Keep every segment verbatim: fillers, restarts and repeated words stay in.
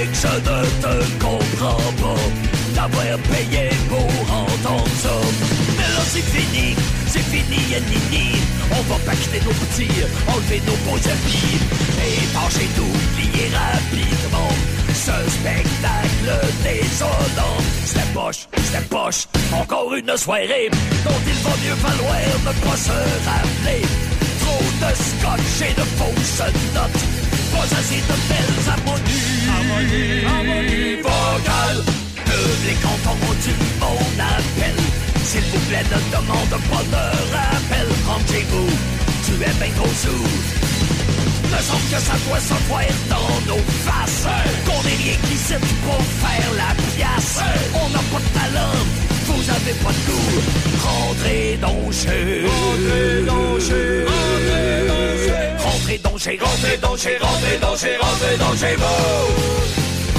que je ne te comprends pas d'avoir payé pour entendre ça. Mais là c'est fini, c'est fini et nini. On va pacter nos petits, enlever nos beaux habits et tâcher d'oublier rapidement ce spectacle désolant. C'était poche, c'était poche, encore une soirée dont il va mieux falloir ne pas se rappeler. Trop de scotch et de fausses notes, pas assez de belles harmonies. Harmonie, harmonie vocale. Public entendu mon appel. S'il vous plaît, ne demande pas de rappel. Rentre chez vous, tu es ben trop sous. Me semble que ça doit se voir dans nos faces. Qu'on est rien qu'ici pour faire la pièce. On n'a pas de talent, vous avez pas de goût. Rentrez donc chez. Rentrez donc chez. Rentrez donc chez. Rentrez donc chez. Rentrez donc chez. Rentrez donc chez vous.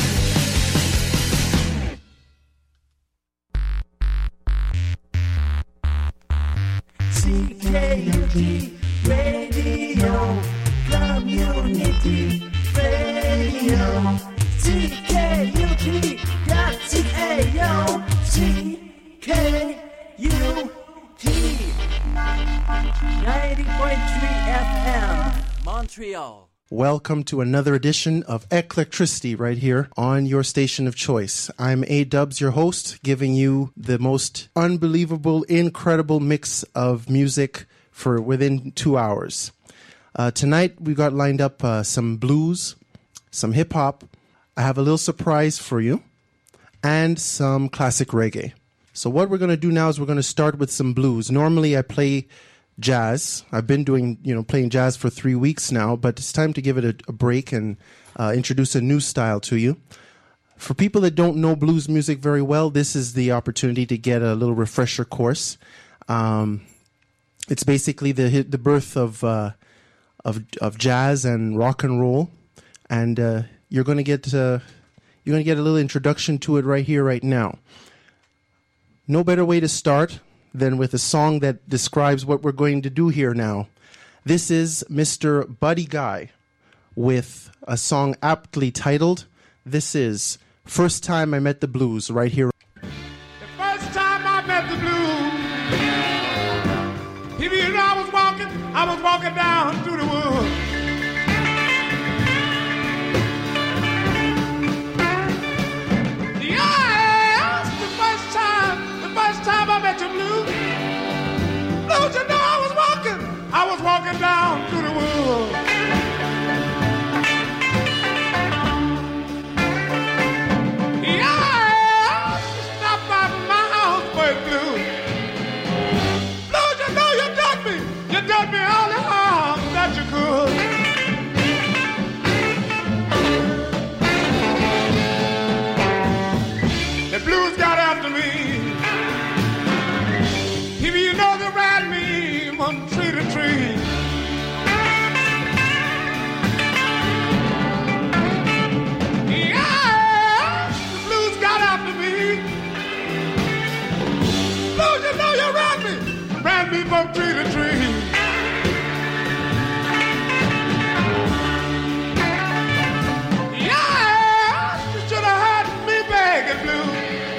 C K U T Radio, Community Radio. C K U T dot C A O. C K U T ninety point three F M, Montreal. Welcome to another edition of Eclectricity right here on your station of choice. I'm A-Dubs, your host, giving you the most unbelievable, incredible mix of music for within two hours. Uh, tonight, we've got lined up uh, some blues, some hip-hop. I have a little surprise for you, and some classic reggae. So what we're going to do now is we're going to start with some blues. Normally, I play jazz. I've been doing, you know, playing jazz for three weeks now, but it's time to give it a, a break and uh, introduce a new style to you. For people that don't know blues music very well, this is the opportunity to get a little refresher course. Um, it's basically the the birth of uh, of of jazz and rock and roll, and uh, you're going to get uh, you're going to get a little introduction to it right here, right now. No better way to start than with a song that describes what we're going to do here now. This is Mister Buddy Guy with a song aptly titled, this is First Time I Met the Blues, right here. The first time I met the blues, people, you know, I was walking, I was walking down through the woods. Yes, the first time, the first time I met the blues. Don't you know I was walking, I was walking down through the woods. Yeah, stopped by my house for the blues. Don't you know you done me, you done me all the harm that you could. The blues got after me. If you know they ride me from tree to tree. Yeah, the blues got after me. Blues, you know you ride me, ride me from tree to tree. Yeah, you should have heard me begging, blues.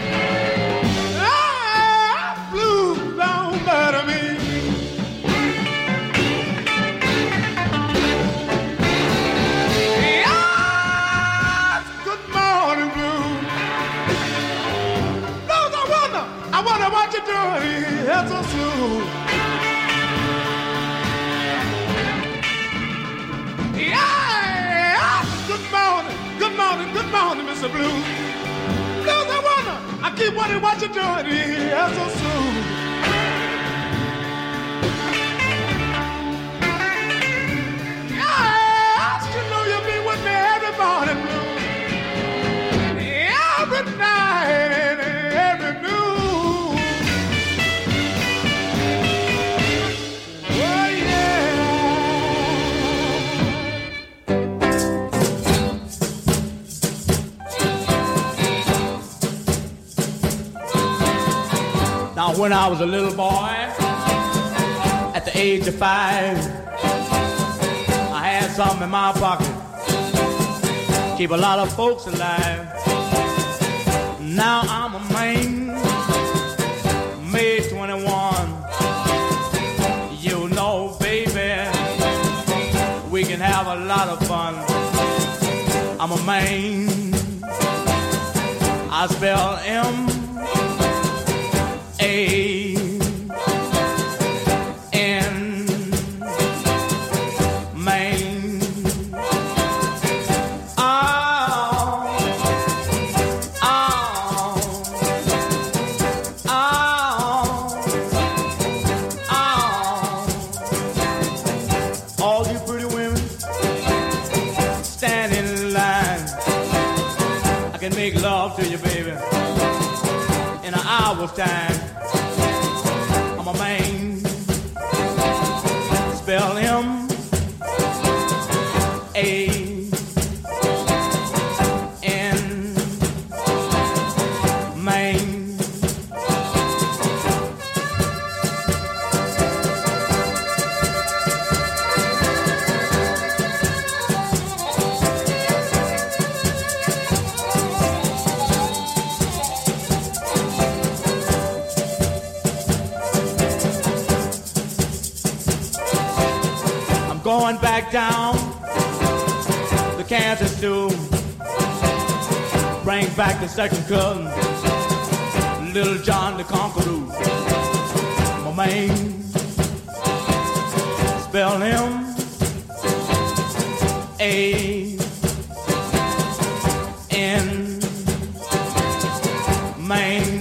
What you doing here so soon? Yeah, good morning, good morning, good morning, Mister Blue. Blues, I wonder, I keep wondering what you doing here so soon. Yeah, you know you'll be with me every morning, Blue. Every night and every noon. Now, when I was a little boy, at the age of five, I had something in my pocket. keep a lot of folks alive. Now I'm a man, May twenty-one. You know, baby, we can have a lot of fun. I'm a man, I spell M A N, man. Oh, oh, oh, oh. All you pretty women stand in line. I can make love to you, baby, in an hour's time. I'm a man, spell him A N, man. Going back down the Kansas to bring back the second cousin, Little John the Conqueror. My man, spell him A N, man.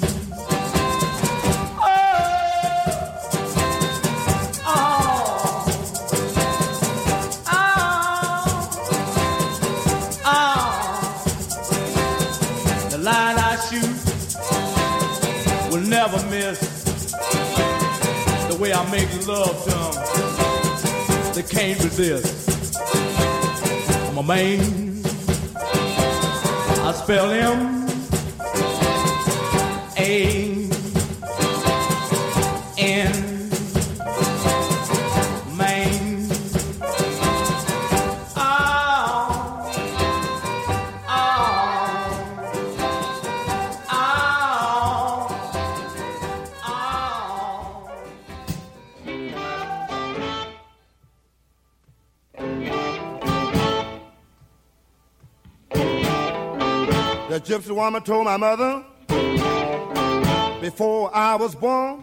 Never miss the way I make love to them. They can't resist. I'm a man, I spell him A N, man. The gypsy woman told my mother before I was born,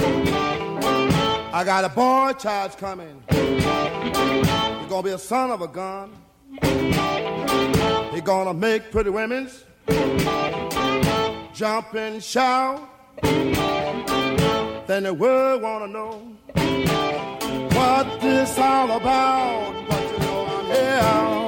I got a boy child coming. He's gonna be a son of a gun. He's gonna make pretty women jump and shout. Then the world wanna know what this all about. But you know I'm here.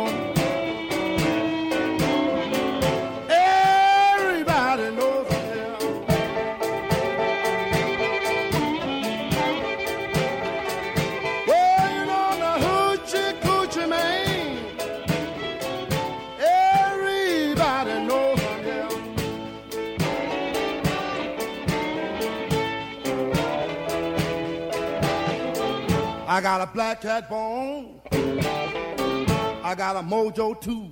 I got a black cat bone. I got a mojo too.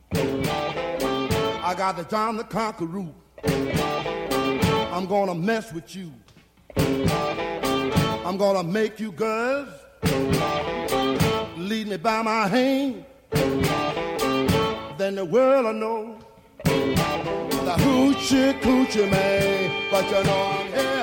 I got the John the Conqueror. I'm gonna mess with you. I'm gonna make you girls lead me by my hand. Then the world will know the hoochie coochie man. But you know I'm here.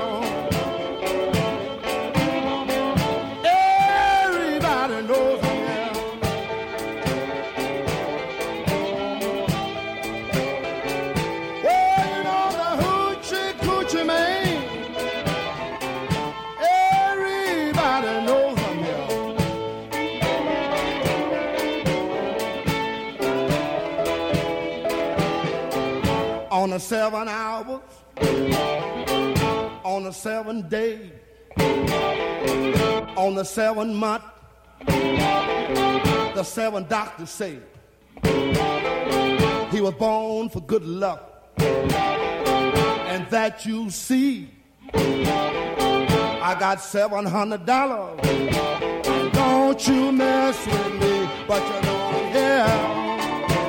On the seven hours, on the seven days, on the seven month, the seven doctors say he was born for good luck, and that you see. I got seven hundred dollars, and don't you mess with me, but you know I'm here.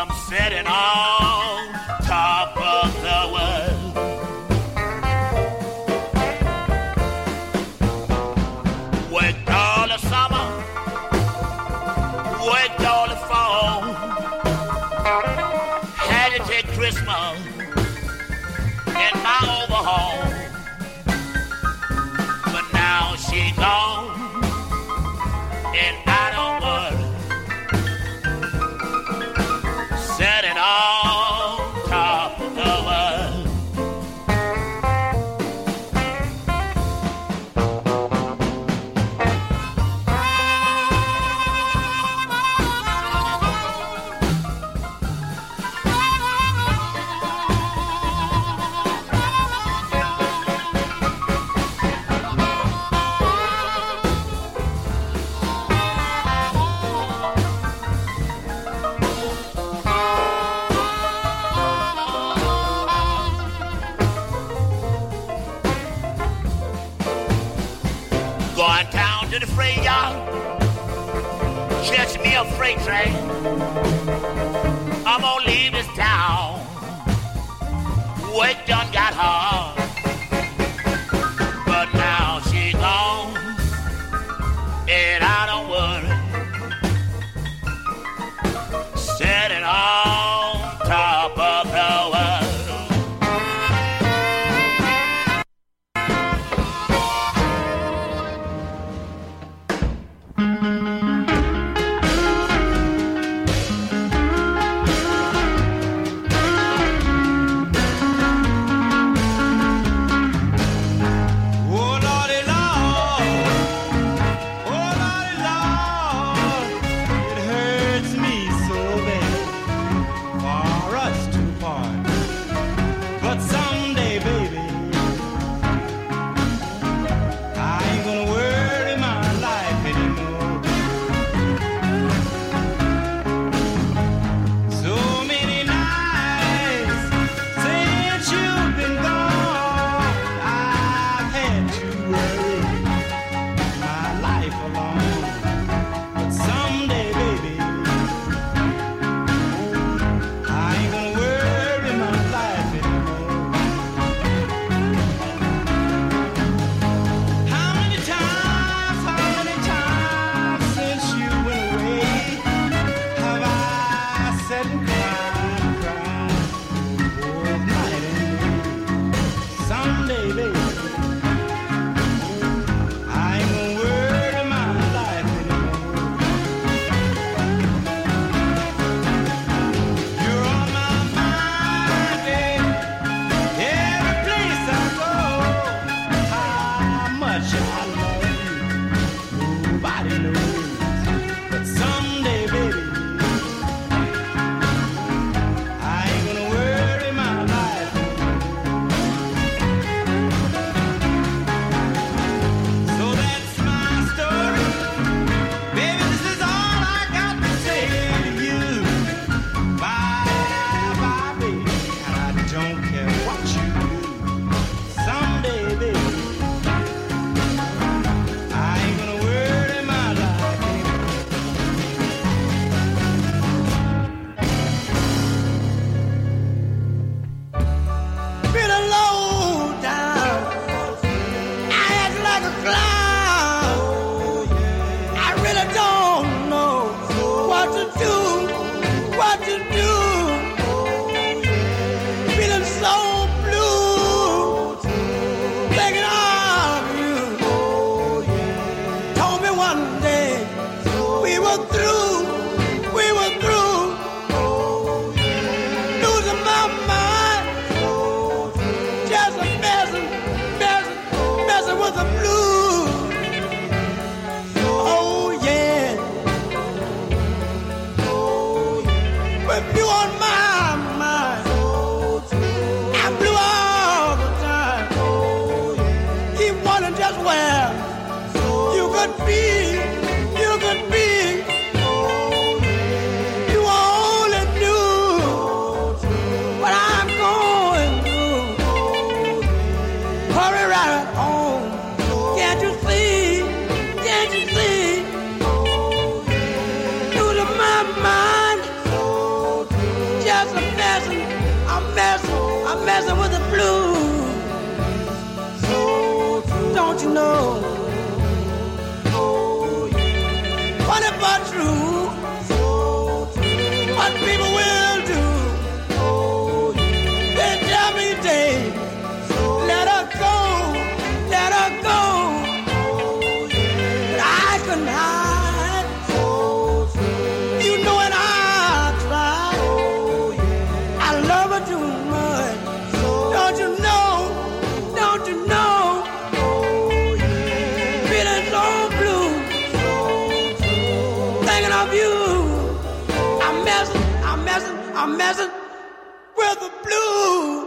I'm sitting on top of the world. Worked all the summer, worked all the fall. Had to take Christmas in my overhaul. But now she gone, and I don't worry. Sitting on top of the world. Going down to the freight yard, catch me a freight train. I'm gonna leave this town. Work done got hard, but now she gone, and I don't worry. Sitting on top of the world. messing, I'm messing, I'm messing with the blues. So true. Don't you know? Oh yeah. Funny but true. So true. What people will do. Oh yeah. They tell me, Dave, so let her go, let her go. Oh yeah. But I couldn't hide. So true. You know it, I try. Oh yeah. I love her too much. So don't you know? Don't you know? Oh yeah. Feeling so blue. So true. Thinking of you. I'm messing, I'm messing, I'm messing with the blue.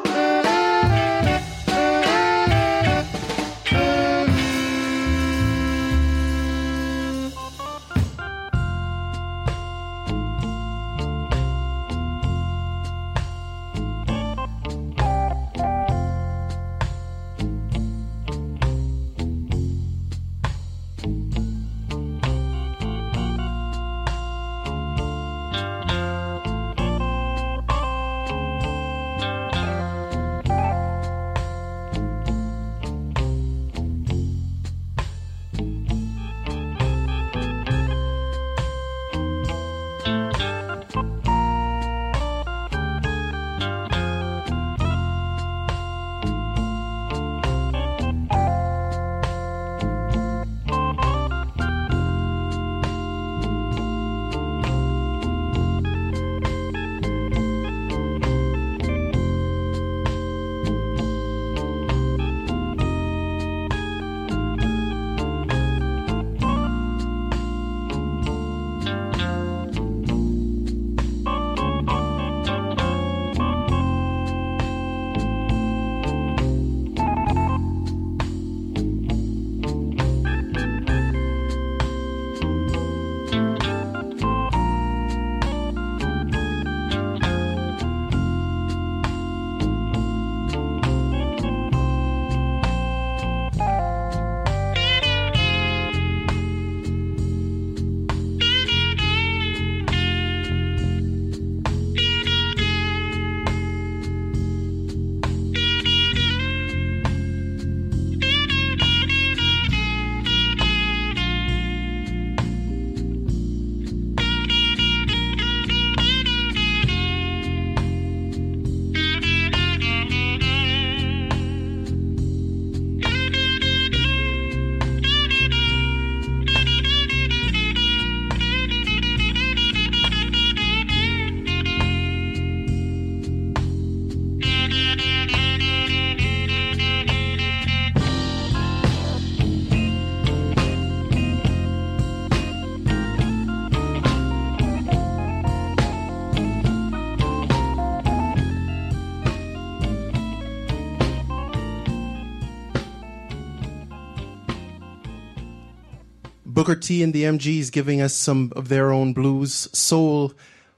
Booker T and the M Gs giving us some of their own blues, soul,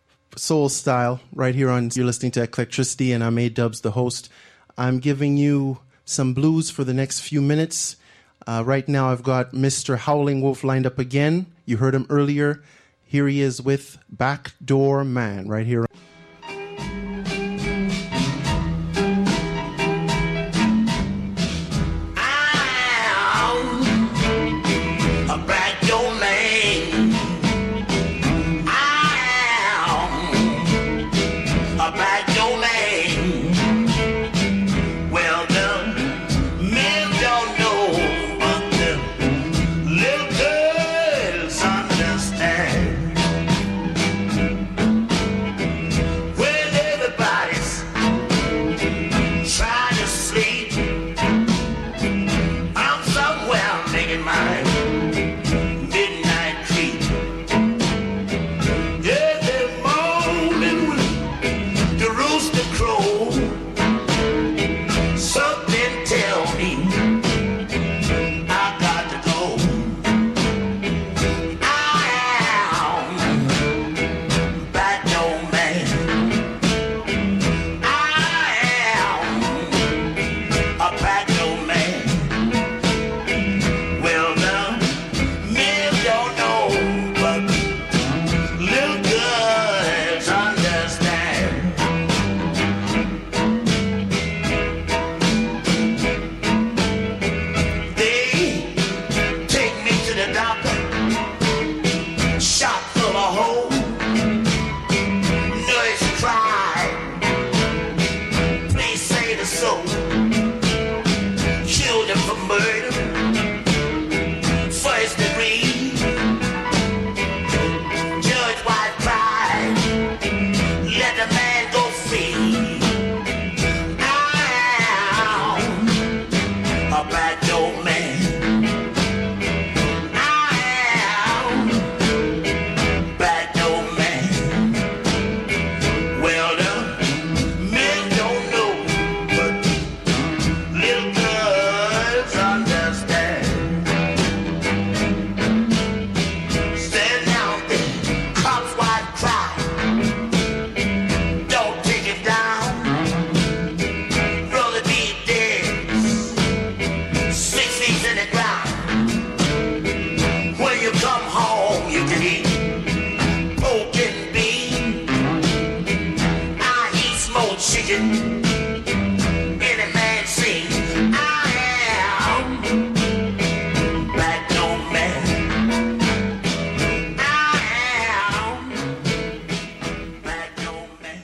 soul style right here on, you're listening to Eclectricity, and I'm A-Dubs, the host. I'm giving you some blues for the next few minutes. Uh, right now I've got Mister Howling Wolf lined up again. You heard him earlier. Here he is with Backdoor Man right here. Understand occasion. Any man sing, I am black no man. I am black no man.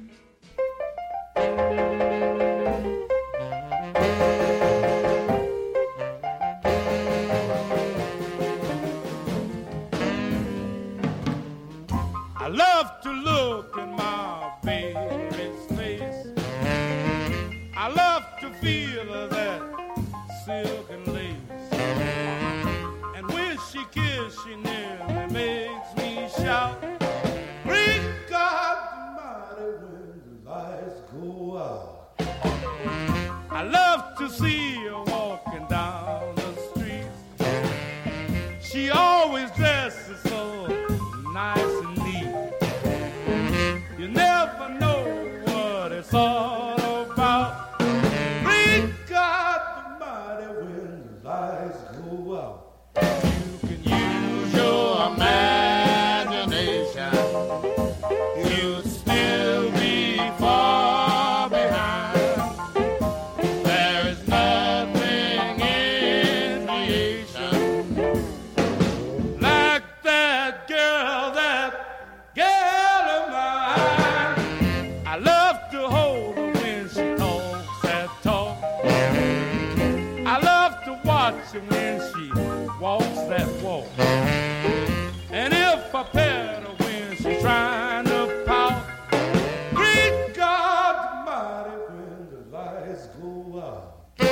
I love to look in my baby's face. I love to feel that silk and lace. And when she kisses, she nearly makes me shout. Great God Almighty, when the lights go out. I love to see her walking down the street. She always dresses so nice and neat. You never know what it's all about. Great God Almighty, when the lights go out. You can use your imagination. You'll still be far behind. There is nothing in creation like that girl, that girl of mine. I love to hold her when she talks that talk. I love to watch her when she walks that walk. And if I pet her when she's trying to pout, great God Almighty, when the lights go out.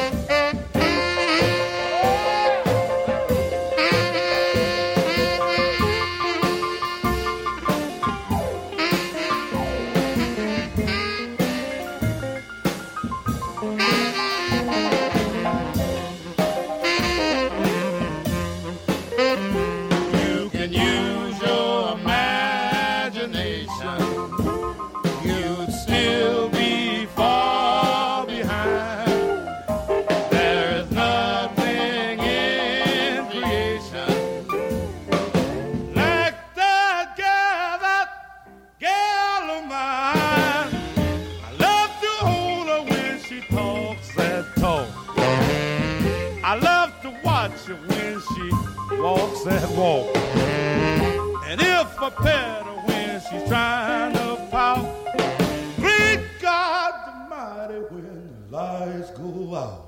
You can use your imagination. You'd still be far behind. There is nothing in creation like that girl, that girl of mine. I love to hold her when she talks that talk. I love to watch her when she walks that walk. And if I pet her when she's trying to pout, great God Almighty, when the lights go out.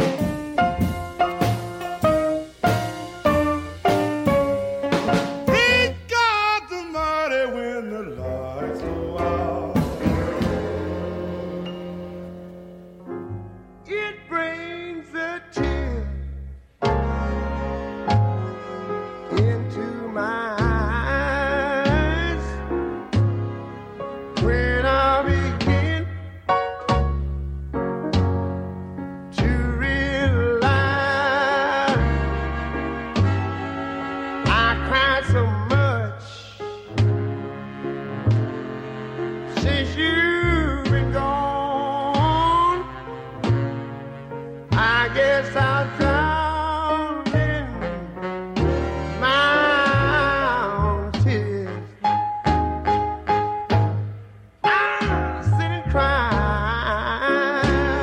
Great God Almighty, when the lights go out. It brings a tear into my eyes when I begin to realize I cried so much since you've been gone. I guess I'll drown in my own tears. I sit and cry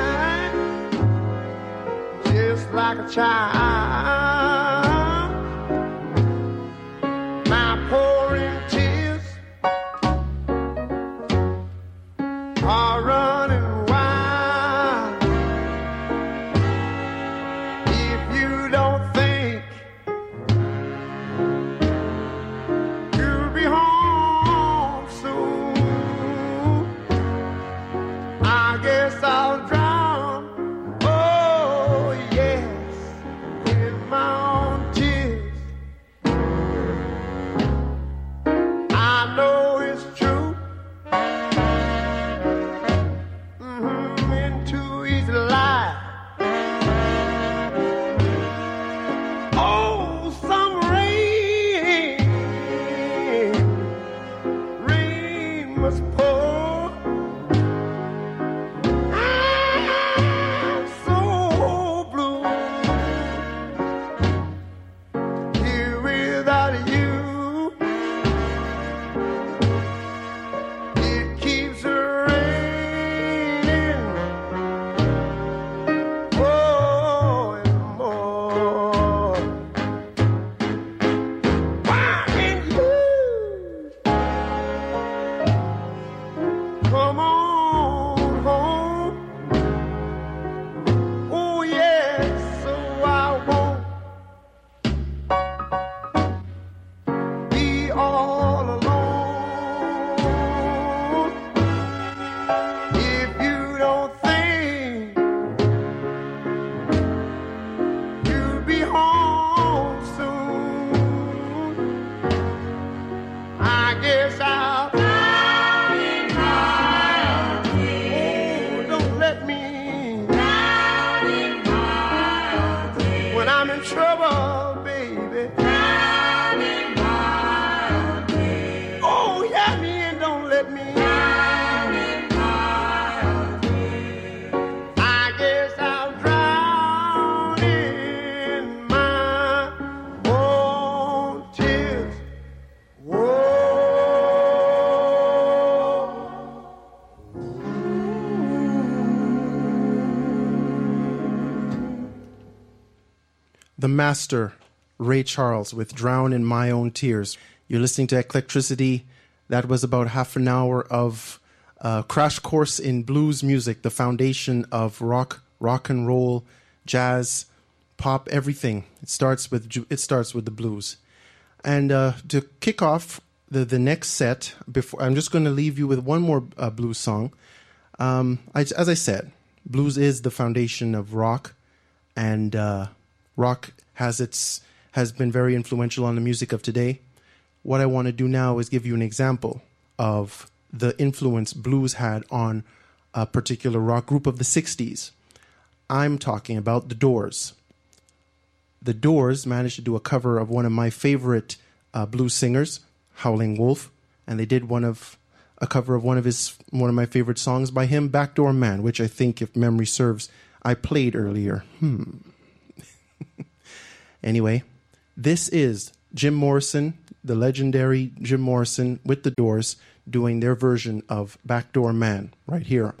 just like a child. My pouring tears are running wild. If you don't think you'll be home soon, I guess I'll drown, oh yes, in my own tears. I know it's true. Mhm, into easy lie. Oh, some rain, rain must pour. I'm so blue here without you. It keeps raining come on home. Oh yes, so I won't be all alone. If you don't think you'll be home soon, I guess I'll drown in my own tears. Oh, don't let me drown in my own tears. When I'm in trouble, baby, drown in my own tears. Oh, help me and don't let me drown in my own tears. I guess I'll drown in my own tears. Whoa. The master, Ray Charles, with Drown in My Own Tears. You're listening to Eclectricity. That was about half an hour of uh, crash course in blues music, the foundation of rock, rock and roll, jazz, pop, everything. It starts with ju- it starts with the blues. And uh, to kick off the, the next set, before I'm just going to leave you with one more uh, blues song. Um, I, as I said, blues is the foundation of rock, and uh, rock has its has been very influential on the music of today. What I want to do now is give you an example of the influence blues had on a particular rock group of the sixties. I'm talking about The Doors. The Doors managed to do a cover of one of my favorite uh, blues singers, Howlin' Wolf, and they did one of a cover of one of his one of my favorite songs by him, Backdoor Man, which I think, if memory serves, I played earlier. Hmm. Anyway, this is Jim Morrison, the legendary Jim Morrison with The Doors, doing their version of Backdoor Man right here.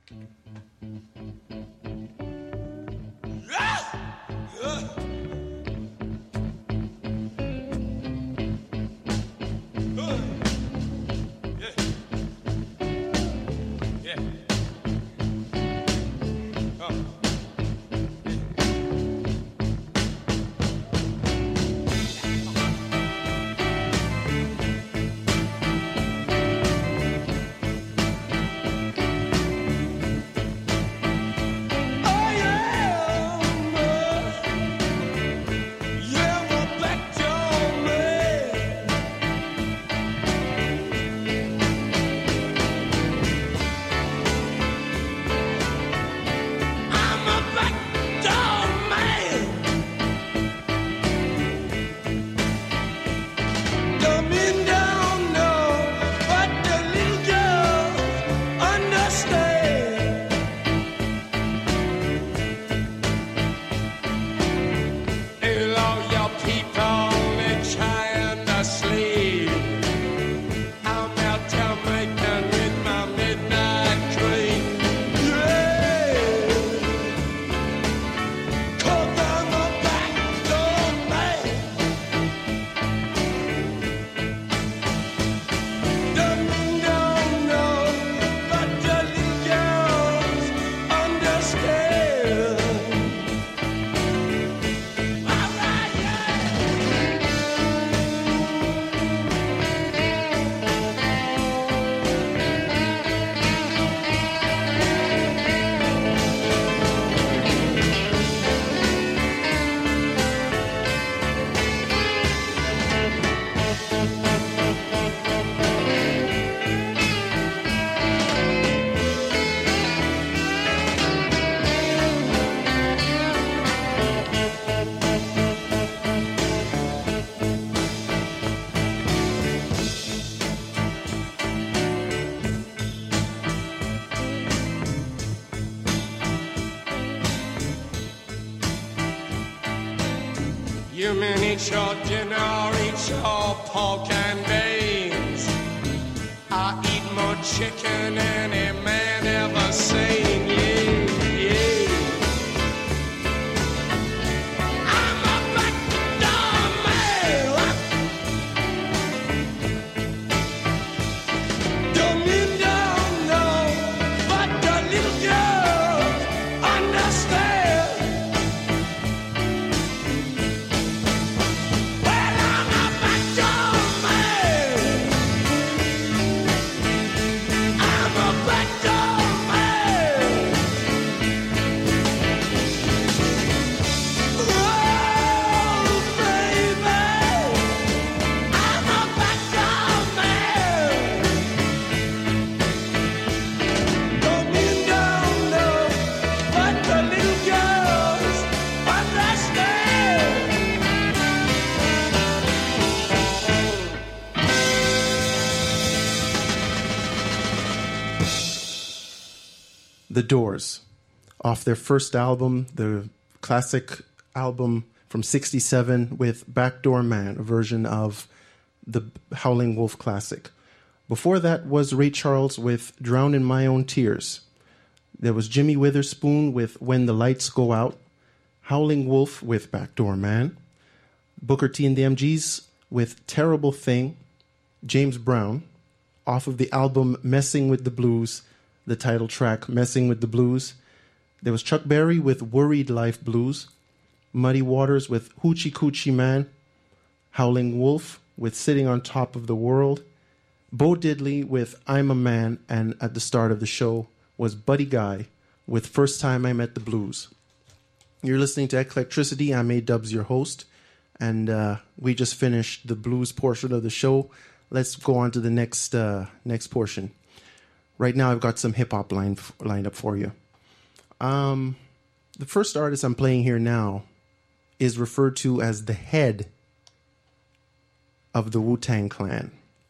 You mean eat your dinner, eat your pork and beans. I eat more chicken than any man ever seen, yeah, yeah. I'm a backdoor man. Don't you don't know The Doors, off their first album, the classic album from sixty-seven with Backdoor Man, a version of the Howling Wolf classic. Before that was Ray Charles with Drown in My Own Tears. There was Jimmy Witherspoon with When the Lights Go Out, Howling Wolf with Backdoor Man, Booker T and the M Gs with Terrible Thing, James Brown, off of the album Messing with the Blues, the title track Messing with the Blues. There was Chuck Berry with Worried Life Blues, Muddy Waters with Hoochie Coochie Man, Howling Wolf with Sitting on Top of the World, Bo Diddley with I'm a Man, and at the start of the show was Buddy Guy with First Time I Met the Blues. You're listening to Eclectricity. I'm A-Dubs, your host, and uh, we just finished the blues portion of the show. Let's go on to the next uh, next portion. Right now, I've got some hip-hop line, lined up for you. Um, the first artist I'm playing here now is referred to as the head of the Wu-Tang Clan.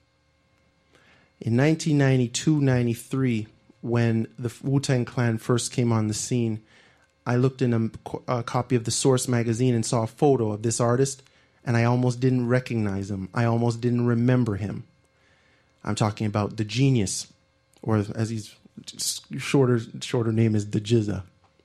In nineteen ninety-two ninety-three, when the Wu-Tang Clan first came on the scene, I looked in a, a copy of the Source magazine and saw a photo of this artist, and I almost didn't recognize him. I almost didn't remember him. I'm talking about the Genius, or as his shorter shorter name is the Jizza.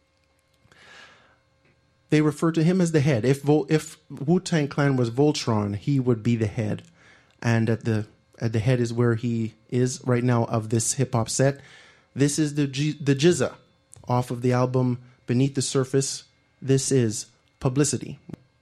They refer to him as the head. If Vol- if Wu-Tang Clan was Voltron, he would be the head, and at the at the head is where he is right now of this hip hop set. This is the G- the Jizza off of the album Beneath the Surface. This is Publicity.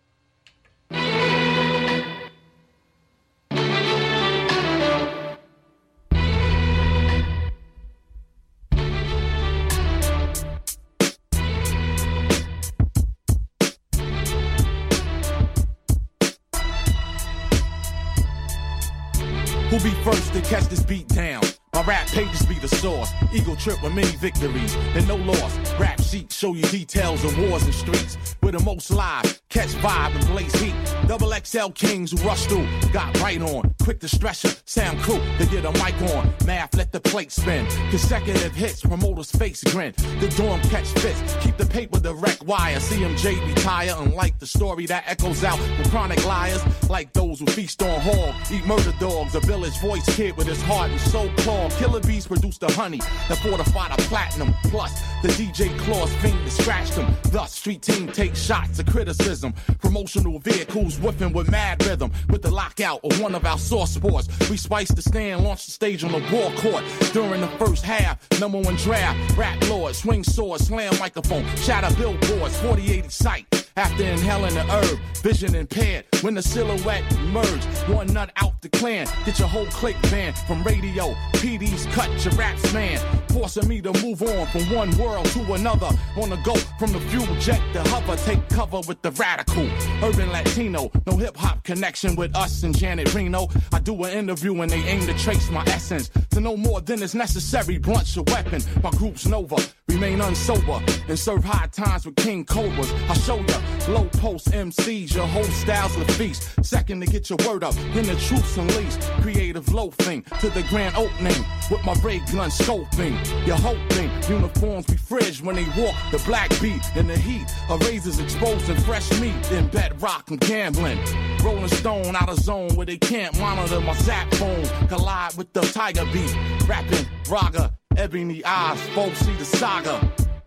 Who'll be first to catch this beat down? My rap pages be the source. Eagle trip with many victories and no loss. Rap sheets show you details of wars and streets. We're the most live, catch vibe and blaze heat. Double X L kings who rush through, got right on. Quick to stretch a sound crew to get a mic on. Math, let the plate spin. Consecutive hits, promoters face grin. The dorm catch fits, keep the paper direct wire. C M J retire, unlike the story that echoes out from chronic liars. Like those who feast on hog, eat murder dogs. A village voice kid with his heart and soul clawed. Killer bees produced the honey that fortified a platinum. Plus, the D J claws fiend that scratched them. Thus, street team takes shots of criticism. Promotional vehicles whipping with mad rhythm. With the lockout of one of our source sports, we spiced the stand, launched the stage on the ball court. During the first half, number one draft, rap lord, swing sword, slam microphone, shatter billboards, forty eighty sight. After inhaling the herb, vision impaired. When the silhouette emerged, one nut out the clan. Get your whole clique banned from radio. P Ds cut your raps, man. Forcing me to move on from one world to another. On the go from the fuel jet to hover. Take cover with the radical. Urban Latino. No hip hop connection with us and Janet Reno. I do an interview and they aim to trace my essence. To know more than is necessary. Blunt's your weapon. My group's Nova. Remain unsober and serve high times with King Cobras. I show ya low post M Cs, your whole style's a feast. Second to get your word up, then the truth's unleashed. Creative loafing to the grand opening with my ray gun scoping. You're hoping uniforms be fridge when they walk the black beat in the heat of razors exposing fresh meat in bedrock and gambling. Rolling stone out of zone where they can't monitor my zap phone. Collide with the tiger beat, rapping raga. Ebony eyes, folks see the saga.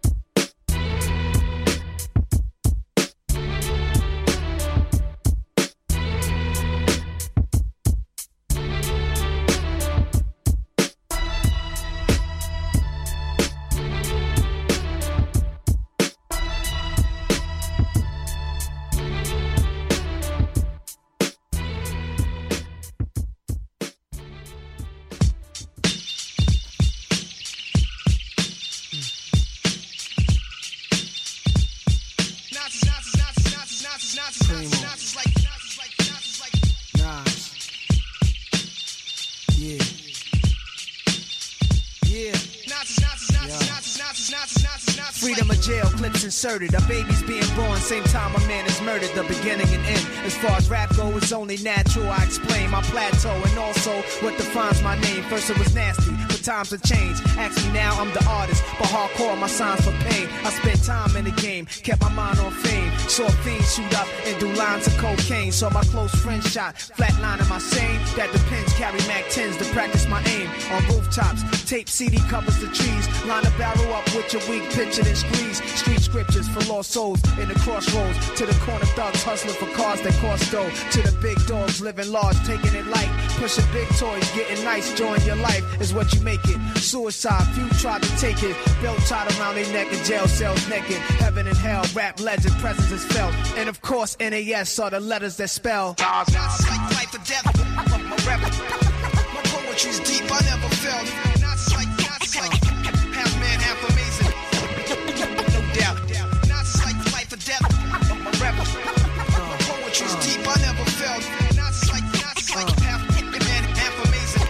Inserted. A baby's being born, same time a man is murdered. The beginning and end. As far as rap go, it's only natural. I explain my plateau and also what defines my name. First it was nasty, but times have changed. Ask me now, I'm the artist, but hardcore, my signs for pain. I spent time in the game, kept my mind on fame. Saw fiends shoot up and do lines of cocaine. Saw my close friend shot, flatlining my sane. That depends, carry Mac tens to practice my aim. On rooftops, tape C D covers the trees. Line a barrel up with your weak picture and squeeze. Street scriptures for lost souls in the crossroads. To the corner thugs hustling for cars that cost dough. To the big dogs living large, taking it light. Pushing big toys, getting nice, join your life is what you make it. Suicide, few tried to take it. Belt tied around their neck in jail cells naked. Heaven and hell, rap legend, presence is felt. And of course, N A S are the letters that spell. Not like life or death, my rap. My poetry's deep, I never felt. Not like, not like half man, half amazing. No doubt. Not like life or death, my rap. My poetry's deep, I never felt. Not like, not like half man, half amazing.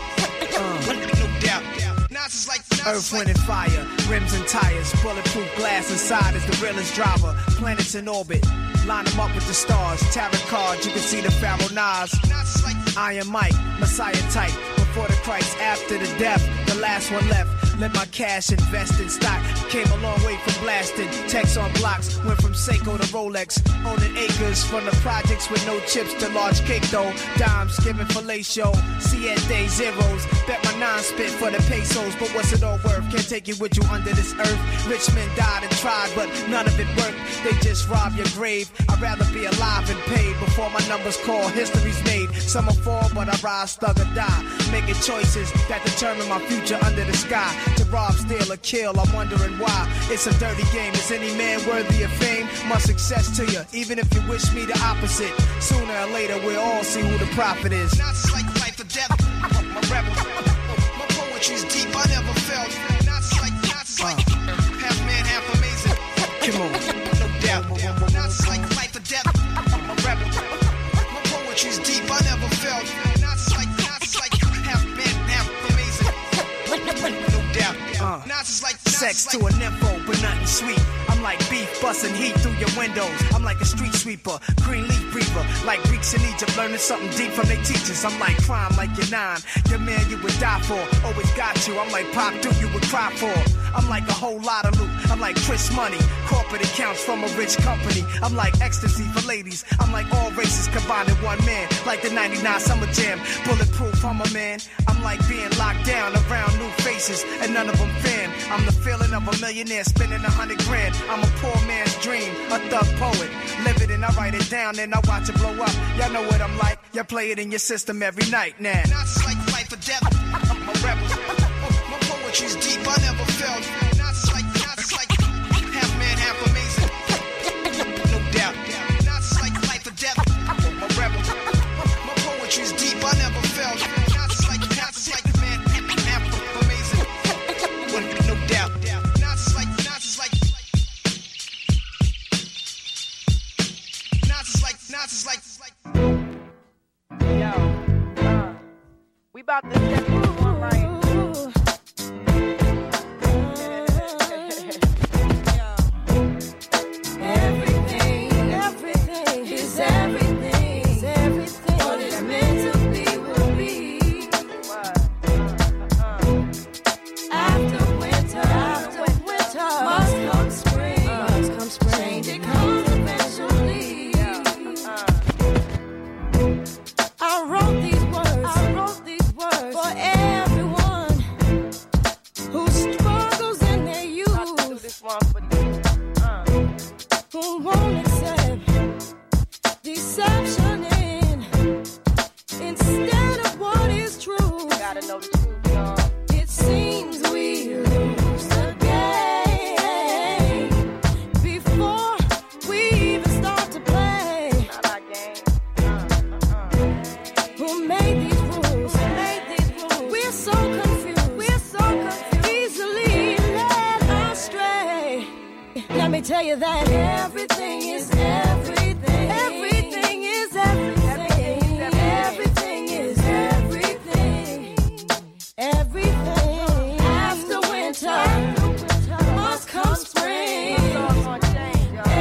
No doubt. Not like Earth, wind, and fire, rims and tires, bulletproof glass inside is the realest driver. Planets in orbit, line them up with the stars. Tarot cards, you can see the Pharaoh Nas. Iron Mike, Messiah type. Before the Christ, after the death, the last one left. Let my cash invest in stock. Came a long way from blasting. Text on blocks. Went from Seiko to Rolex. Owning acres from the projects with no chips to large cake though. Dimes giving fellatio. Siete zeros. Bet my nine spit for the pesos. But what's it all worth? Can't take it with you under this earth. Rich men died and tried, but none of it worked. They just rob your grave. I'd rather be alive and paid before my numbers call. History's made. Some will fall, but I rise, thug or die. Making choices that determine my future under the sky. To rob, steal, or kill, I'm wondering why. It's a dirty game. Is any man worthy of fame? Much success to you, even if you wish me the opposite. Sooner or later, we'll all see who the prophet is. Not like life or death, my rebel. My poetry's deep, I never felt. Not like, not like half man, half amazing. Come on. No doubt. Not like life or death, my rebel. My poetry's deep, I never felt. Not like, not like half man, half amazing. No doubt. Uh, Not like sex to a nympho, but nothing sweet. I'm like beef busting heat through your windows. I'm like a street sweeper, green leaf breather. Like Greeks in Egypt, learning something deep from their teachers. I'm like crime, like you're nine. Your man you would die for, always got you. I'm like Pop Duke, you would cry for. I'm like a whole lot of loot. I'm like Chris Money, corporate accounts from a rich company. I'm like ecstasy for ladies. I'm like all races combined in one man. Like the ninety-nine Summer Jam, bulletproof, I'm a man. I'm like being locked down around new faces, and none of them fan. I'm the feeling of a millionaire spending a hundred grand. I'm a poor man's dream, a thug poet. Live it and I write it down, and I watch it blow up. Y'all know what I'm like. Y'all play it in your system every night now. Not like life or death, I'm a rebel. My poetry's deep, I never felt. Not like, not like half man, half amazing. No doubt. Not like life or death, I'm a rebel. My poetry's deep, I never felt. Not like, not like man, half amazing. No doubt. Not like, not like, not like, not like. Yo, uh, we about to step into one right. Everything, everything is everything, is everything. What is meant to be will be. After winter, after winter, must come spring. Must come spring. Change it comes eventually. I wrote these words. I wrote these words for everyone who struggles in their youth. I do this one for you. Uh. Who won't accept deception in instead of what is true. Gotta know the truth, y'all. It seems we lose the game before we even start to play. Not our game. Uh, uh, uh. Who made these rules? Who made these rules? We're so confused. We're so confused. Easily led astray. Let me tell you that everything is everything. Everything is everything. Everything is everything. Everything. After winter must come spring.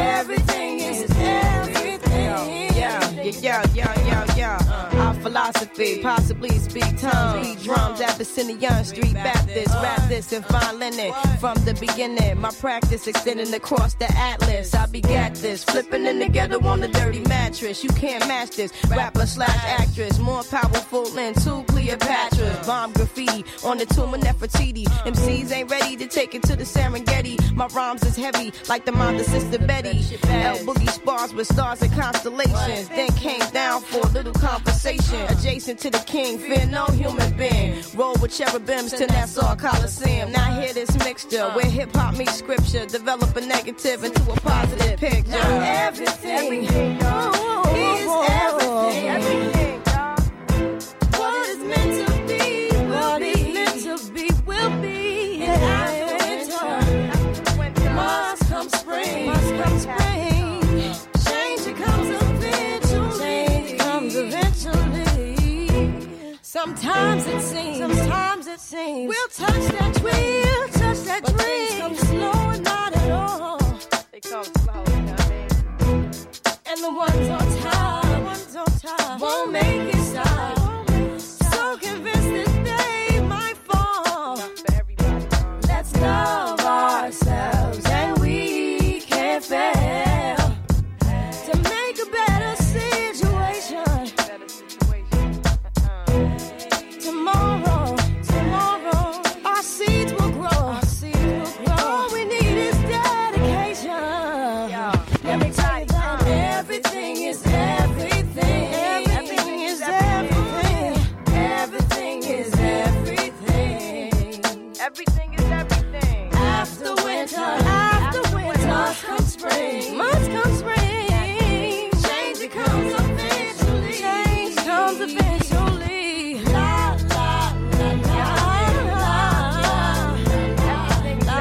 Everything is everything. Yeah, yeah, yeah, yeah, yeah. Our philosophy philosophy, possibly speak tongues, beat drums, Abyssinian Street Baptist, rap this and fine linen. From the beginning, my practice extending across the atlas. I begat this, flipping in together on the dirty mattress. You can't match this, rapper slash actress, more powerful than two Cleopatras. Bomb graffiti on the tomb of Nefertiti. M Cs ain't ready to take it to the Serengeti. My rhymes is heavy like the mom of Sister Betty. L Boogie spars with stars and constellations. Then came down for a little conversation. Adjacent to the king, fear no human being. Roll with cherubims to Nassau Coliseum. Now hear this mixture where hip hop meets scripture. Develop a negative into a positive picture. Now everything, everything oh, is everything. Everything, dog. What is meant to be, what is meant to be, will be. And after winter, must come spring, must come spring. Change it comes eventually. Change comes eventually. Sometimes it seems, sometimes it seems we'll touch that dream, we'll touch that but dream. Things come slow and not at all. They come slow, you know what I mean? And the ones on top, the ones on top won't make it stop. So convinced that they might fall. Let's love ourselves and we can't fail to make a better situation. Tomorrow, tomorrow, our seeds will grow. Our seeds will grow. All we need is dedication. Let me tell you that everything is everything. Everything is everything. Everything is everything. Everything is everything. After winter, after winter, must come spring. Must come spring. Change it comes eventually. Change comes eventually. La la la la la. Everything is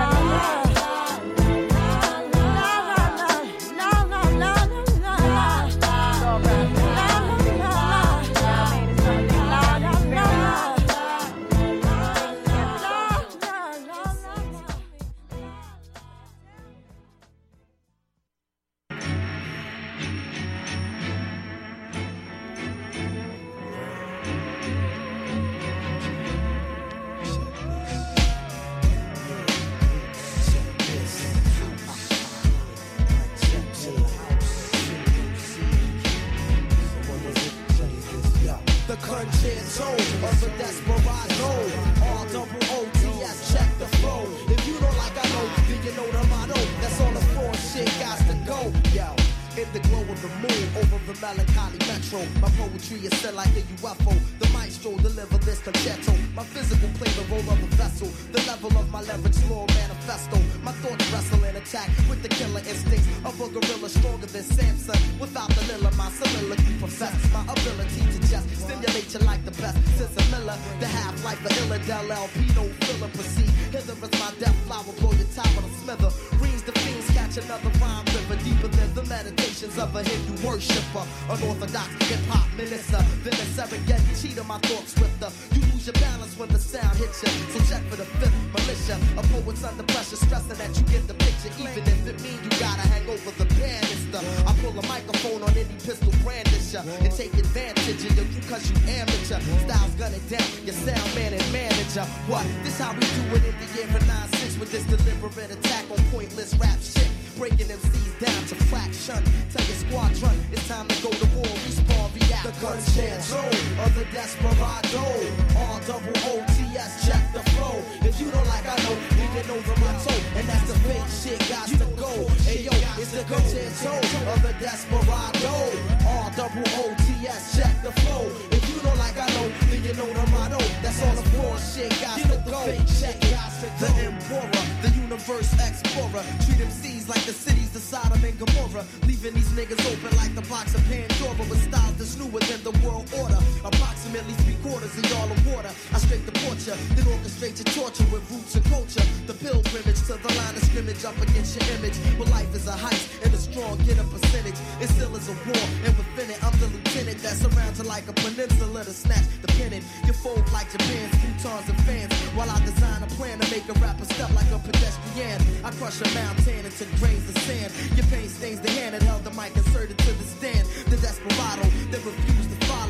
The concerto of a desperado. R double O T S, check the flow. If you don't like I know, then you know the motto. That's on the floor, shit got to go. Yo, in the glow of the moon, over the melancholy metro. My poetry is set like a U F O. The maestro deliver this concerto. My physical play the role of the vessel. The level of my leverage law manifesto. My thoughts wrestle and attack with the killer instincts of a gorilla stronger than Samson. Without the lilla, my soliloquy profess my ability to just stimulate you like the best. Since a Miller, the half-life of Illadel L P, no filler proceed. Hither is my death flower, blow your tower to smither. Reads the fiends, catch another rhyme river deeper than the meditations of a Hindu worshipper. Unorthodox hip-hop minister. Then a Serengeti cheetah, my thoughts swifter. You lose your balance when the sound hits you. So check for the fifth militia. A poet's under pressure, stressing that you get the picture. Even if it means you gotta hang over the banister. I pull a microphone on any pistol brandisher and take advantage of you cause you amateur. Styles gunning down, your sound man and manager. What? This how we do it in the year of nine six with this deliberate attack on pointless rap shit. Breaking M Cs down to fraction. Tell your squadron, it's time to go to war. Respawn, react. The concerto of the desperado. R double O T S, check the flow. If you don't like I know, leave over my toe. And that's the fake shit, got to go. Hey yo, it's the concerto of the desperado. R double O T S, check the flow. If you don't like I know, then you know the motto. That's on the floor, shit, got to go. Check it, the Emperor, the universe explorer. Treat M Cs like the cities of Sodom and Gomorrah. Leaving these niggas open like the box of Pandora. With styles that's newer than the world order. Approximately three quarters of y'all of water. I straight the torture, then orchestrate your torture with roots and culture. The pilgrimage to the line of scrimmage up against your image. But life is a heist and a strong get a percentage. It still is a war, and within it, I'm the lieutenant that surrounds you like a peninsula to snatch the pennant. You fold like Japan's futons and fans. While I design a plan to make a rapper step like a pedestrian. I crush a mountain into grains of sand. Your pain stains the hand that held the mic inserted to the stand. The desperado that refused to follow. The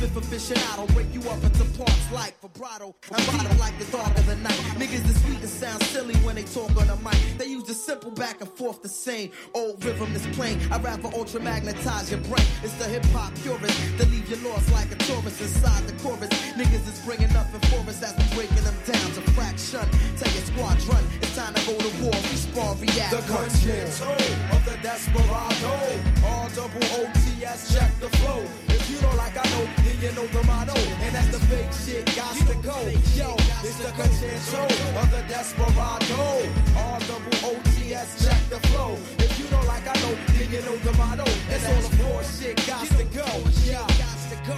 fifth aficionado, break you up into parts like vibrato. And bottle like the dark of the night. Niggas is sweet and sound silly when they talk on the mic. They use the simple back and forth the same. Old rhythm is plain. I'd rather ultra magnetize your brain. It's the hip hop purist that leave you lost like a tourist inside the chorus. Niggas is bringing nothing for us as we breaking them down to fraction. Tell your squadron, it's time to go to war. Respawn, react. The concerto of the desperado. All double O T S, check the flow. If you don't like I know, then you know the motto. And that's the fake shit, got to go. Yo, it's the concerto of the desperado. All double O T S, check the flow. If you don't like I know, then you know the motto. It's all the floor shit, got to go. Yo, got to go.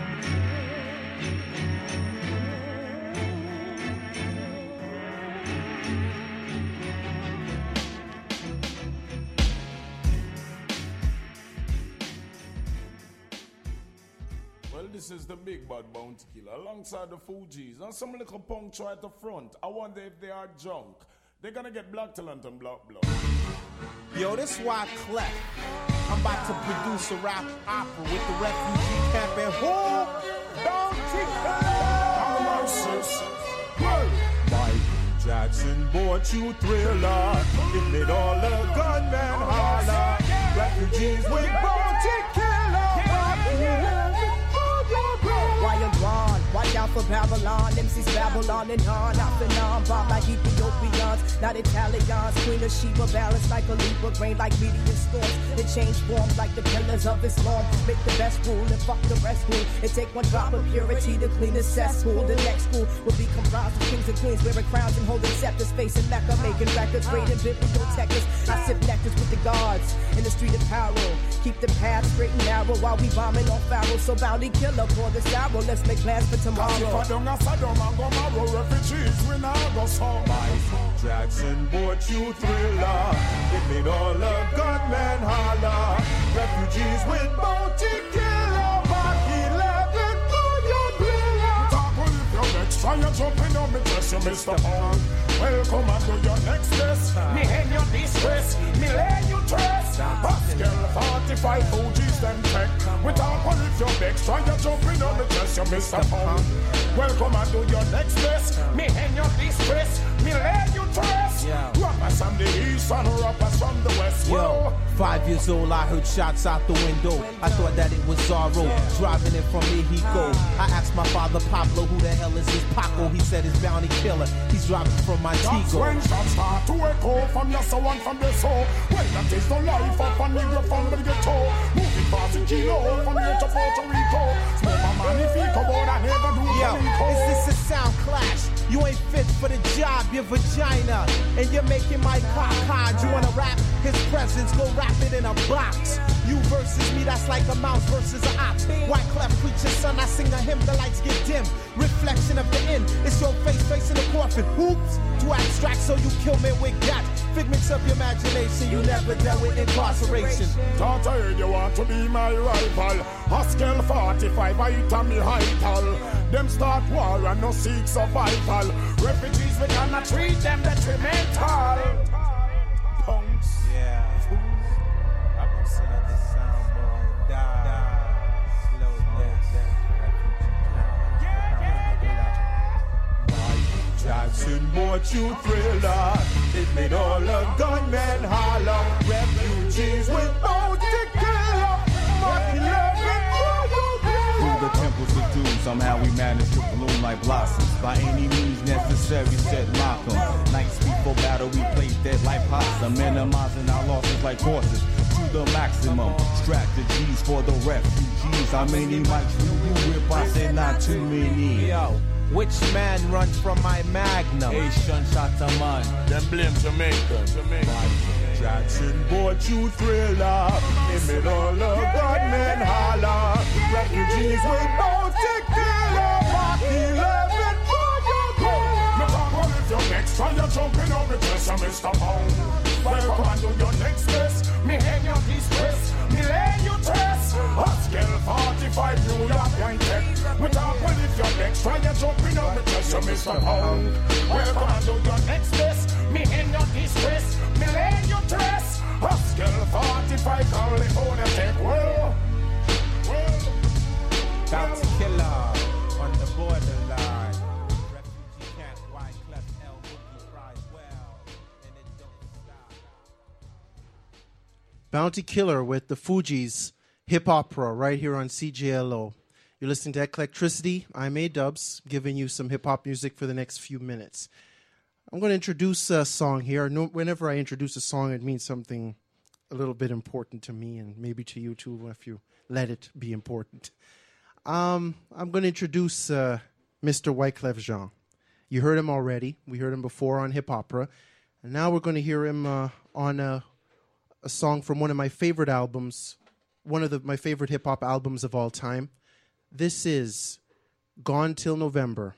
This is the Big Bad Bounty Killer alongside the Fugees and some little punk try at the front. I wonder if they are junk. They're gonna get Black Talent and Black Blood. Yo, this why Clef. I'm about to produce a rap opera with the refugee camp and who? Bounty Killer! Mike Jackson bought you Thriller. It made all the gunmen holler. Refugees with Bounty Killer. Why you gone? Watch out for Babylon, M Cs Babylon and on, off and on, bomb like Ethiopians, not Italians, Queen of Sheba, balanced like a Libra, grain like meteor storms, it change forms like the pillars of Islam, make the best rule and fuck the rest rule, it take one drop of purity to clean the cesspool, the next school will be comprised of kings and queens, wearing crowns and holding scepters, facing Mecca, making records, raiding bibliotechists, I sip nectars with the guards, in the street of Paro, keep the path straight and narrow, while we bombing on Pharaoh, so Bounty Killer for the arrow, let's make plans for tomorrow. Refugees, we now go so Mike Jackson bought you Thriller. It made all the gunmen holler. Refugees with Bounty Killer. Mark eleven for your thriller. Talk with your next try you jumping on me chest, you Mister Paul. Welcome and do your next best. Me hang your distress, me lay you dress. Pascal forty-five Fugees them tech. We talk with your next try you jumping on me chest, you Mister Paul. Welcome and do your next best. Me hang your distress, me lay you dress. Rappers from the east and rappers from the west. Yo, five years old, I heard shots out the window. I thought that it was Zorro, driving in from Mexico. I asked my father Pablo, who the hell is this Paco? He said it's Bounty Killer. He's driving from Montego. That's when shots start to echo from your soul and from your soul. Well, that is the life of a nigga from the ghetto. Moving fast in kilo from here to Puerto Rico. Smoke my money, feet come out, I never do. Yo, is this a sound clash? You ain't fit for the job, your vagina. And you're making my cock hard. You wanna rap? His presence, go rap it in a box. You versus me, that's like a mouse versus an ox. White clef preacher, son, I sing a hymn, the lights get dim. Reflection of the end, it's your face facing the coffin. Oops, too abstract, so you kill me with that. Figments of your imagination, you never dealt with incarceration. Thought I heard you want to be my rival. Haskell forty-five, I hit on me heightal. Them start war and no seek survival. Refugees, we cannot treat them detrimental. Punks. Yeah. I been singing this sound, boy. Die. Die. Slow down. Jackson bought you Thriller. It made all the gunmen holler. Refugees with Bounty Killer. Mark eleven for your Through the temples of doom, somehow we managed to bloom like blossoms. By any means necessary, said Malcolm. Nights before battle, we played dead like possum, minimizing our losses like horses to the maximum. Strategies for the refugees. How many mics do you whip? I said not too many. Yo, which man run from my magnum? Asian shot a man. Them blame Jamaica. Jamaica. Jackson bought you Thriller. It made all the gunmen holler. Refugees with Bounty Killer. Mark eleven for your thriller. Me talk on if your next try you jumping on me chest, you Mister Pound. Welcome and do your next best. Me hang your distress, me lay you dress. Haskell forty-five, New York, young tech. Me talk on if your next try you jumping on me chest, you Mister Pound. Welcome and do your next best. Me hang your distress, me lay you dress. Haskell forty-five, California tech. Well, well. That's Bounty Killer with the Fugees, Hip Opera, right here on C J L O. You're listening to Eclectricity. I'm A-Dubs, giving you some hip-hop music for the next few minutes. I'm going to introduce a song here. No, whenever I introduce a song, it means something a little bit important to me and maybe to you too if you let it be important. Um, I'm going to introduce uh, Mister Wyclef Jean. You heard him already. We heard him before on Hip Opera. And now we're going to hear him uh, on a, a song from one of my favorite albums, one of the, my favorite hip-hop albums of all time. This is Gone Till November.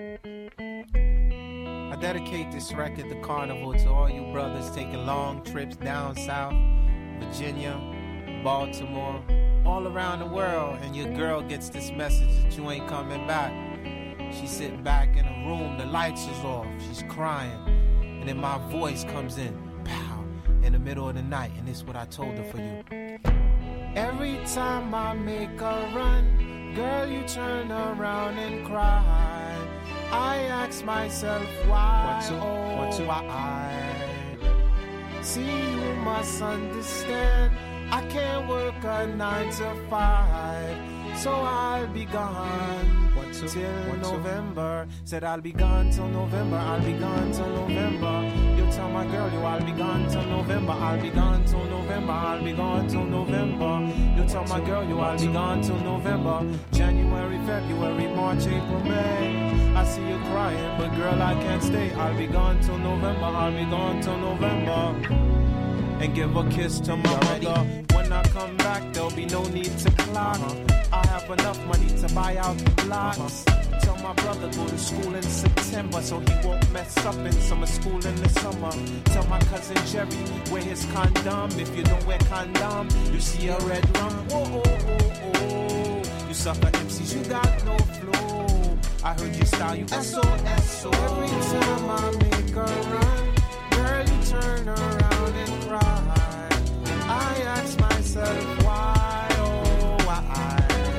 I dedicate this record, The Carnival, to all you brothers taking long trips down south, Virginia, Baltimore, all around the world, and your girl gets this message that you ain't coming back. She's sitting back in a room, the lights is off, she's crying, and then my voice comes in, pow, in the middle of the night, and this is what I told her for you. Every time I make a run, girl, you turn around and cry. I ask myself why, one, two, oh, one, two. Why? See, you must understand, I can't work a nine to five, so I'll be gone one, two, till one, November. Two. Said I'll be gone till November, I'll be gone till November. You tell my girl, you I'll be gone till November, I'll be gone till November, I'll be gone till November. You tell my girl, you I'll be gone till November. January, February, March, April, May. I see you crying, but girl, I can't stay. I'll be gone till November, I'll be gone till November. And give a kiss to my mother. When I come back, there'll be no need to clock. Uh-huh. I have enough money to buy out the blocks. Uh-huh. Tell my brother go to school in September, so he won't mess up in summer school in the summer. Tell my cousin Jerry wear his condom. If you don't wear condom, you see a red rum. Oh, oh, oh, oh. You sucker M Cs, you got no flow. I heard your style, you S O S O. Every time I make a run, girl, you turn around and cry. I ask myself why, oh why?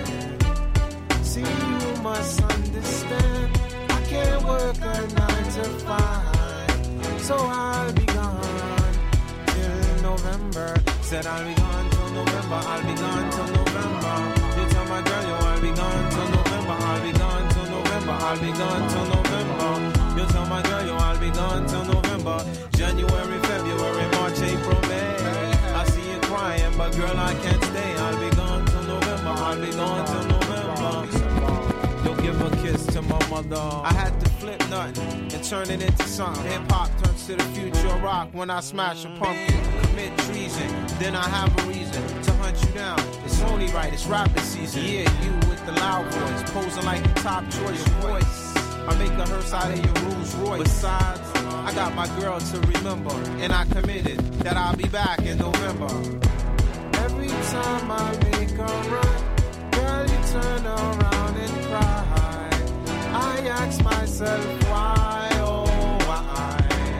See, you must understand, I can't work a nine to five, so I'll be gone till November. Said I'll be gone till November, I'll be gone till November. You tell my girl, yo, I'll be gone till November, I'll be gone till November, I'll be gone till November. You tell my girl, yo, I'll be gone till November. January, February, March, April, May. I see you crying, but girl, I can't stay. I'll be gone till November, I'll be gone till November. You'll give a kiss to my mother. I had to flip nothing and turn it into something. Hip hop turns to the future of rock when I smash a pumpkin. Commit treason, then I have a reason to hunt you down. It's only right, it's rapping season. Yeah, you with the loud voice, posing like the top choice voice. I make a hearse out of your Rolls Royce. Besides, I got my girl to remember, and I committed that I'll be back in November. Every time I make a run, girl, you turn around and cry. I ask myself why, oh why?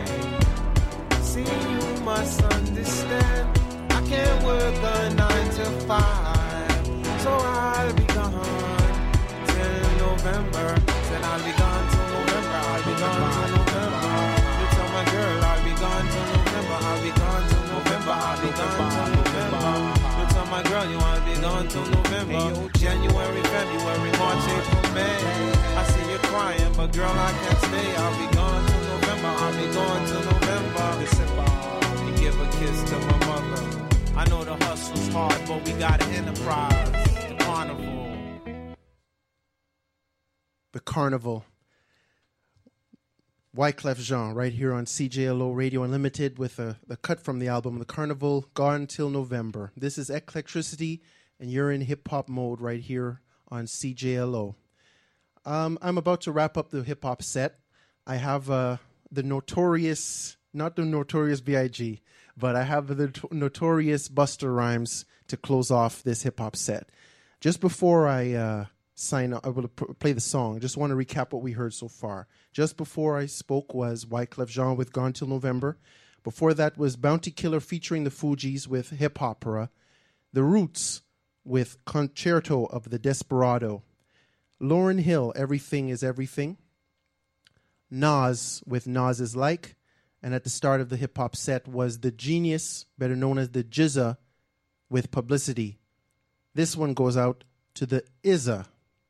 See, you must understand, I can't work a nine to five, so I'll be gone till November. Said I'll be gone till November, I'll be gone till November. You tell my girl I'll be gone till November, I'll be gone till November, I'll be gone till November. You tell my girl you I'll be gone till November. January, February, March, April, May. I see you crying, but girl I can't stay. I'll be gone till November, I'll be gone till November. And give a kiss to my mother. I know the hustle's hard, but we got an enterprise. The Carnival. The Carnival. Wyclef Jean, right here on C J L O Radio Unlimited with a, the cut from the album, The Carnival, Gone Till November. This is Eclectricity, and you're in hip-hop mode right here on C J L O. Um, I'm about to wrap up the hip-hop set. I have uh, the notorious, not the notorious B I G, but I have the t- notorious Busta Rhymes to close off this hip-hop set. Just before I... Uh, sign I will pr- play the song. Just want to recap what we heard so far. Just before I spoke was Wyclef Jean with Gone Till November. Before that was Bounty Killer featuring the Fugees with Hip Opera. The Roots with Concerto of the Desperado. Lauryn Hill, Everything is Everything. Nas with Nas is Like. And at the start of the hip-hop set was The Genius, better known as the Jizza, with Publicity. This one goes out to the Izza.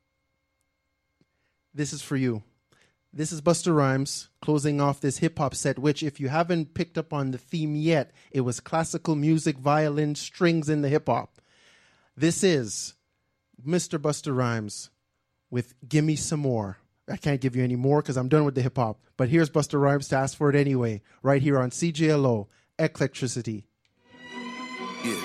This is for you. This is Busta Rhymes closing off this hip-hop set, which, if you haven't picked up on the theme yet, it was classical music, violin, strings in the hip-hop. This is Mister Busta Rhymes with Gimme Some More. I can't give you any more because I'm done with the hip-hop. But here's Busta Rhymes to ask for it anyway, right here on C J L O, Eclectricity. Yeah.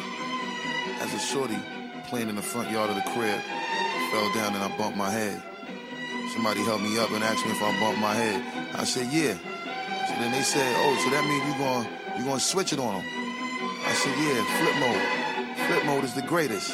As a shorty playing in the front yard of the crib, fell down and I bumped my head. Somebody helped me up and asked me if I bumped my head. I said, yeah. So then they said, oh, so that means you're going you gonna switch it on them. I said, yeah, flip mode. Flip mode is the greatest.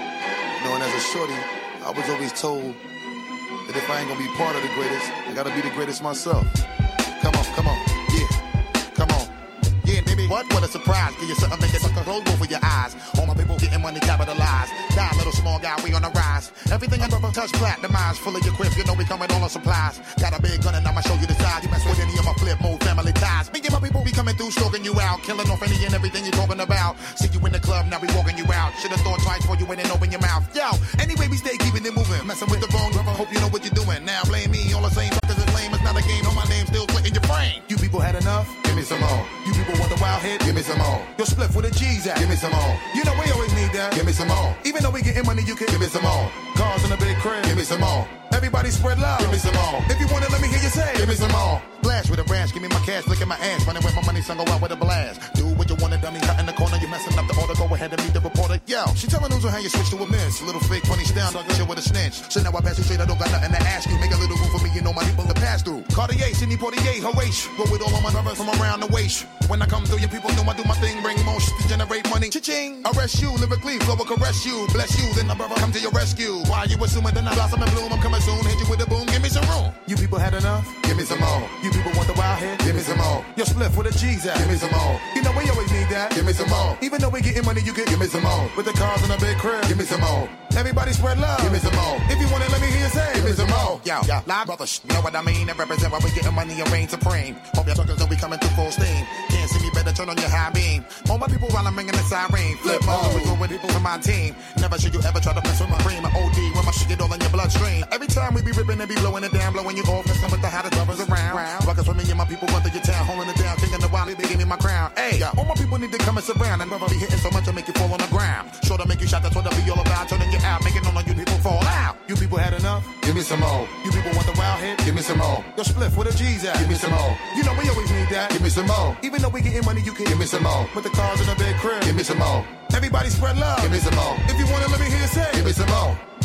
You know, and as a shorty, I was always told that if I ain't gonna be part of the greatest, I gotta be the greatest myself. Come on, come on, yeah, come on. Yeah, baby, what? What a surprise. Give you something, make it sucker close both of your eyes. All my people getting money capitalized. Die, little small guy, we on the rise. Everything I ever touch, platinumized. Full of your quips, you know we coming all on supplies. Got a big gun and I'ma show you the size. You mess with any of my flip mode family ties. Me and my people be coming through, stroking you out. Killing off any and everything you talking about. See you in the club, now we walking you out. Should've thought twice before you went and open your mouth. Yo, anyway, we stay keeping it moving. Messing with the wrong brother, hope you know what you're doing. Now blame me, all the same fuckers is lame. It's not a game, on my name still splitting your brain. You people had enough? Give me some more. You people want the wild hit? Give me some more. Your split with the G's at? Give me some more. You know we always need that? Give me some more. Even though we getting money, you can give me some more. Cars in a big crib? Give me some more. Everybody spread love? Give me some more. If you want it, let me hear you say, give me some more. Blast with a branch, give me my cash, look at my ass. Running with my money, son, go out with a blast. Do what you want to, dummy, cut in the corner. You messing up the order, go ahead and meet the reporter. Yo, she telling news on how you switch to a miss. Little fake funny style, so I can chill with a snitch. So now I pass you straight, I don't got nothing to ask you. Make a little room for me, you know my people to pass through. Cartier, Sidney Portier, Horatio. Roll with all of my brothers from around the waist. When I come through, your people know I do my thing. Bring motion to generate money. Cha-ching. Arrest you, lyrically, flow will caress you. Bless you, then my brother come to your rescue. Why you assuming that I blossom and bloom? I'm coming soon, hit you with a boom. Give me some room. You people had enough? Give me some more. You people want the wild hit? Give me some more. Your split with the G's at? Give me some more. You know we always need that? Give me some more. Even though we getting money, you can give me some more. With the cars in a big crib? Give me some more. Everybody spread love? Give me some more. If you want it, let me hear you say, give me some more. Yo, yo, live brothers, you know what I mean? That represent why we getting money and reign supreme. Hope your suckers know we coming through full steam. Can't see me, better turn on your high beam. All my people while I'm ringing the siren. Flip mode, we go with people from my team. Never should you ever try to mess with my cream. I O D when my shit get all in your bloodstream. Every time we be ripping and be blowing it down, blowing you off, messing with the hottest brothers around. Rockers for me and my people run through your town, holding it down, thinking the wild, they give me my crown. Hey, yeah, all my people need to come and surround. And brother be hitting so much to make you fall on the ground. Sure to make you shot, that's what I be all about. Turning you out, making all of you people fall out. You people had enough? Give me some more. You people want the wild hit? Give me some more. Your split with the G's at? Give me some more. You know we always need that? Give me some more. Even though we getting money, you can give me some more. With the cars in a big crib? Give me some more. Everybody spread love? Give me some more. If you want it, let me hear you say, give me some more.